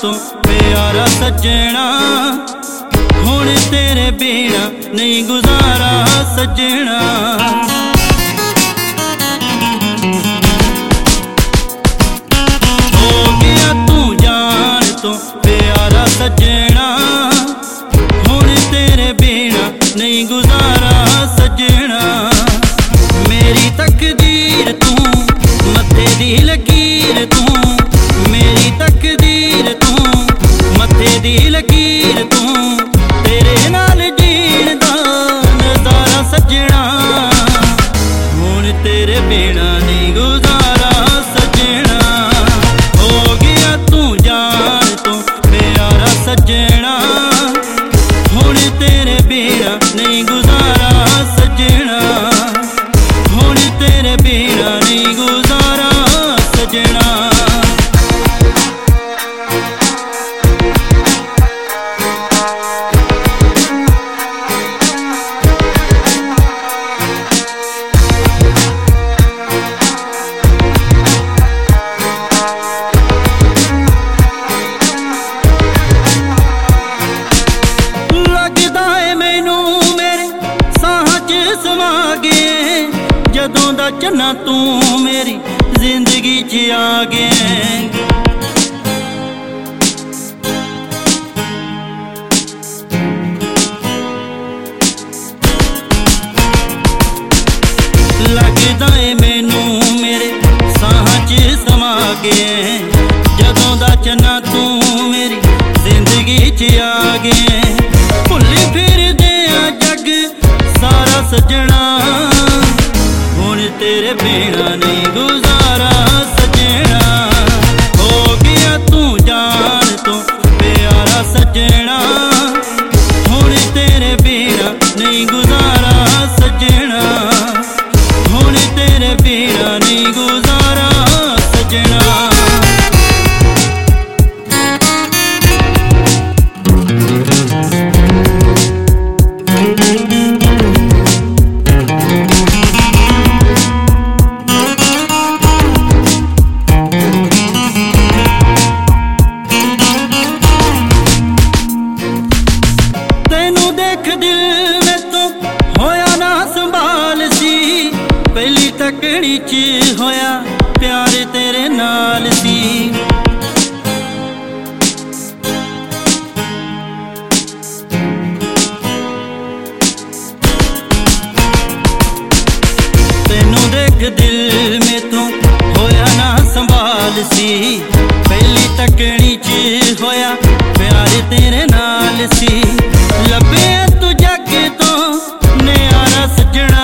तो प्यारा सजना, हुण तेरे बिना नहीं गुजारा सजना। हो गया तू जान तो प्यारा सजना, हुण तेरे बिना नहीं गुजारा सजना। मेरी तकदीर तू, मत्थे दी लकीर तू, मेरी तकदीर तू, मत्थे दी लकीर तू, तेरे नाल जीण दा नज़ारा सजना। हुण तेरे बिना नहीं गुजारा सजना। हो गया तू जान तो प्यारा सजना, हुण तेरे बिना नहीं गुजारा सजना। हुण तेरे बिना नहीं गुजारा सजना। जदों दा चन्ना तू मेरी जिंदगी च आ गया। लगदा है मैनू मेरे साह च समा गया। जदों दा चन्ना तू मेरी जिंदगी च आ गया। भुल्ली फिरदे आ जग सारा सजना, तेरे बिना नहीं गुजारा सजना। हो गया तू जान तो प्यारा सजना, हुण तेरे बिना नहीं गुजारा सजना। हुण तेरे बिना नहीं गुजारा सजना। पहली तकड़ी च होया प्यार तेरे नाल सी। तेनू देख दिल में तो होया ना संभाल सी। पहली तकड़ी च होया प्यार तेरे नाल सी। लबे तू जाके तो न्यारा सजना,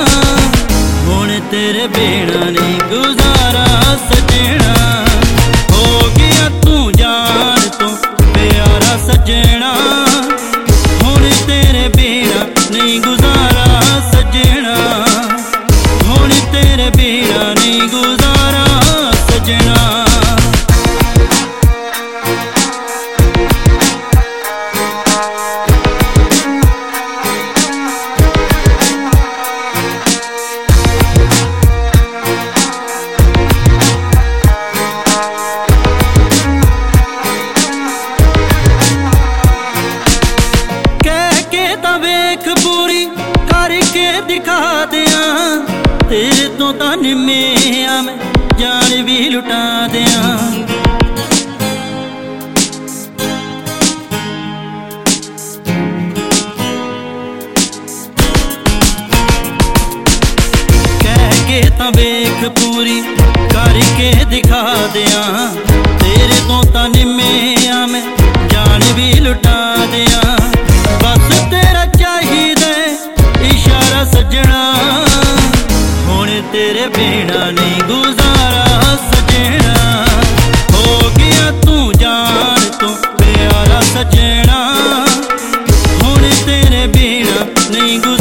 तेरे बिना नहीं गुजारा सजना। हो गया तू जान तो प्यारा सजना, हुण तेरे बिना नहीं गुजारा सजना। हुण तेरे बिना नहीं गुजारा सजना। पूरी करके दिखा दिया, तेरे तो तन में आ मैं जान भी लुटा दिया। कह के ता वेख पूरी करके दिखा दिया, तेरे तो तन में आ मैं जान भी लुटा दिया। बस तेरा चाहिदा इशारा सजना, हुण तेरे बिना नहीं गुजारा सजना। हो गया तू जान तो प्यारा सजना, हुण तेरे बिना नहीं गुजारा